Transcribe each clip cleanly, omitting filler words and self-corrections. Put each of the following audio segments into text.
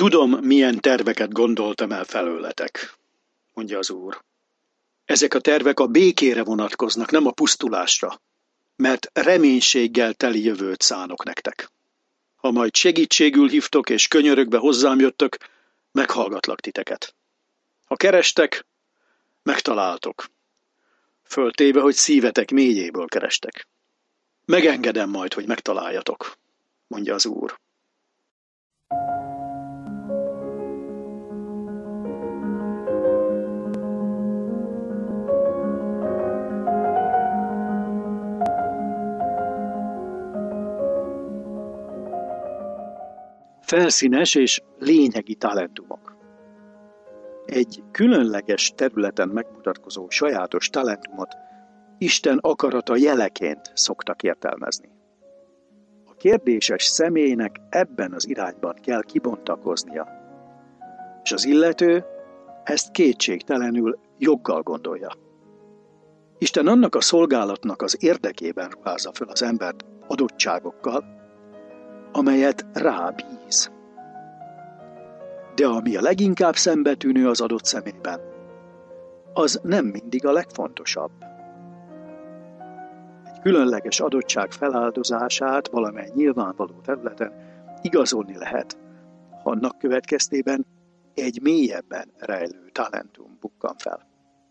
Tudom, milyen terveket gondoltam el felőletek, mondja az Úr. Ezek a tervek a békére vonatkoznak, nem a pusztulásra, mert reménységgel teli jövőt szánok nektek. Ha majd segítségül hívtok és könyörögve hozzám jöttök, meghallgatlak titeket. Ha kerestek, megtaláltok. Föltéve, hogy szívetek mélyéből kerestek. Megengedem majd, hogy megtaláljatok, mondja az Úr. Felszínes és lényegi talentumok. Egy különleges területen megmutatkozó sajátos talentumot Isten akarata jeleként szoktak értelmezni. A kérdéses személynek ebben az irányban kell kibontakoznia, és az illető ezt kétségtelenül joggal gondolja. Isten annak a szolgálatnak az érdekében ruházza föl az embert adottságokkal, amelyet rábíz. De ami a leginkább szembetűnő az adott személyben, az nem mindig a legfontosabb. Egy különleges adottság feláldozását valamely nyilvánvaló területen igazolni lehet, ha annak következtében egy mélyebben rejlő talentum bukkan fel.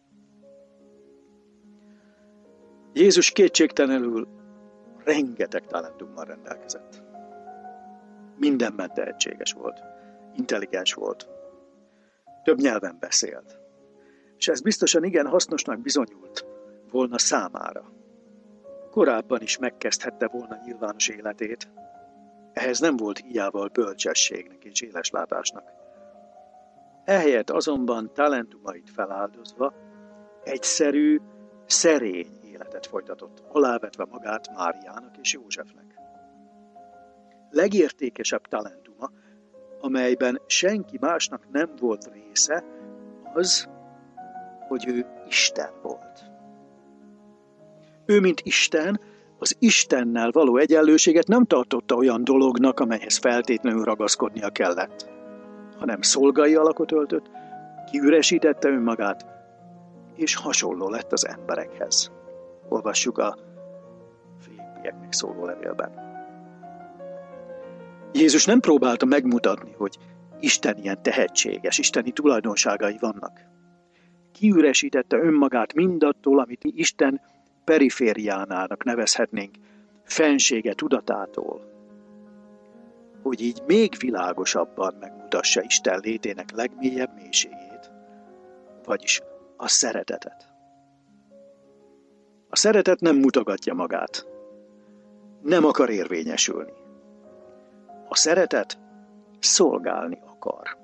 Jézus kétségtelenül rengeteg talentummal rendelkezett. Mindenben tehetséges volt, intelligens volt, több nyelven beszélt, és ez biztosan igen hasznosnak bizonyult volna számára. Korábban is megkezdhette volna nyilvános életét, ehhez nem volt hiával bölcsességnek és éleslátásnak. Ehelyett azonban talentumait feláldozva egyszerű, szerény életet folytatott, alávetve magát Máriának és Józsefnek. Legértékesebb talentuma, amelyben senki másnak nem volt része, az, hogy ő Isten volt. Ő, mint Isten, az Istennel való egyenlőséget nem tartotta olyan dolognak, amelyhez feltétlenül ragaszkodnia kellett, hanem szolgai alakot öltött, kiüresítette önmagát, és hasonló lett az emberekhez. Olvassuk a Filippieknek szóló levélben. Jézus nem próbálta megmutatni, hogy Isten ilyen tehetséges, isteni tulajdonságai vannak. Kiüresítette önmagát mindattól, amit Isten perifériánának nevezhetnénk, fensége tudatától, hogy így még világosabban megmutassa Isten létének legmélyebb mélységét, vagyis a szeretetet. A szeretet nem mutogatja magát, nem akar érvényesülni. A szeretet szolgálni akar.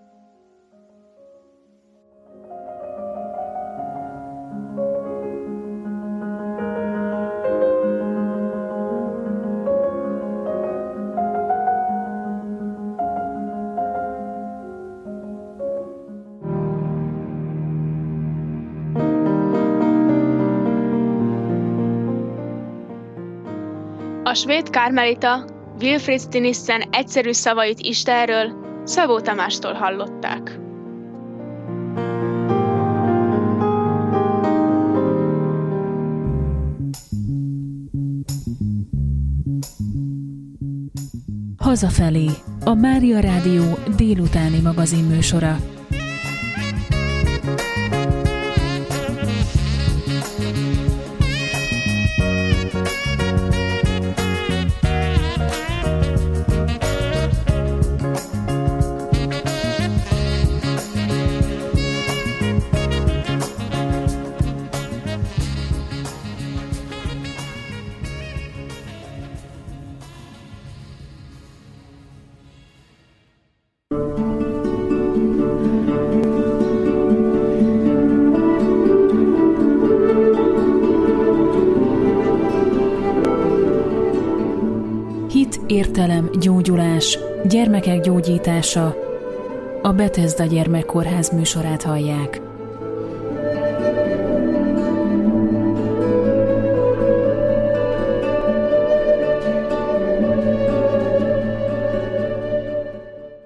A svéd karmelita Wilfrid Stinissen egyszerű szavait Istenről Szabó Tamástól hallották. Hazafelé, a Mária Rádió délutáni magazinműsora. Értelem, gyógyulás, gyermekek gyógyítása. A Bethesda Gyermekkórház műsorát hallják.